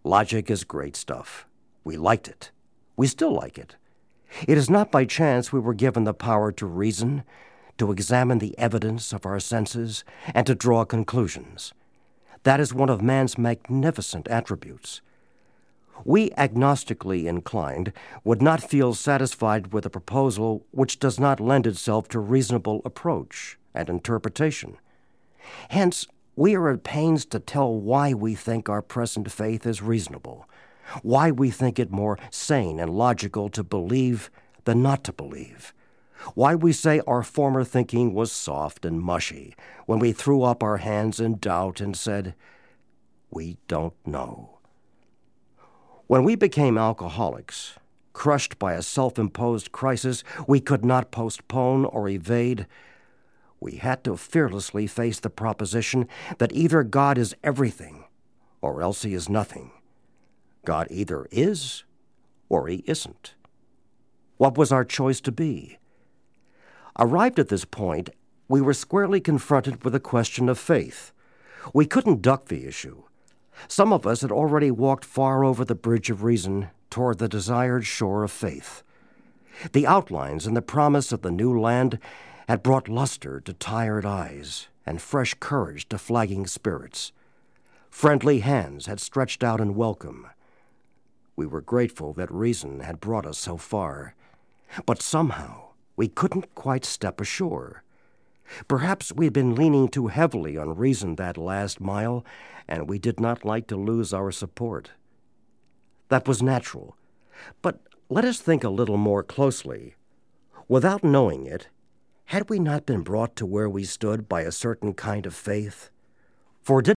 Logic is great stuff. We liked it. We still like it. It is not by chance we were given the power to reason, to examine the evidence of our senses, and to draw conclusions. That is one of man's magnificent attributes. We, agnostically inclined, would not feel satisfied with a proposal which does not lend itself to reasonable approach and interpretation. Hence, we are at pains to tell why we think our present faith is reasonable, why we think it more sane and logical to believe than not to believe, why we say our former thinking was soft and mushy when we threw up our hands in doubt and said, "We don't know." When we became alcoholics, crushed by a self-imposed crisis we could not postpone or evade, we had to fearlessly face the proposition that either God is everything or else he is nothing. God either is or he isn't. What was our choice to be? Arrived at this point, we were squarely confronted with a question of faith. We couldn't duck the issue. Some of us had already walked far over the bridge of reason toward the desired shore of faith. The outlines and the promise of the new land had brought luster to tired eyes and fresh courage to flagging spirits. Friendly hands had stretched out in welcome. We were grateful that reason had brought us so far, but somehow we couldn't quite step ashore. Perhaps we had been leaning too heavily on reason that last mile, and we did not like to lose our support. That was natural. But let us think a little more closely. Without knowing it, had we not been brought to where we stood by a certain kind of faith? For did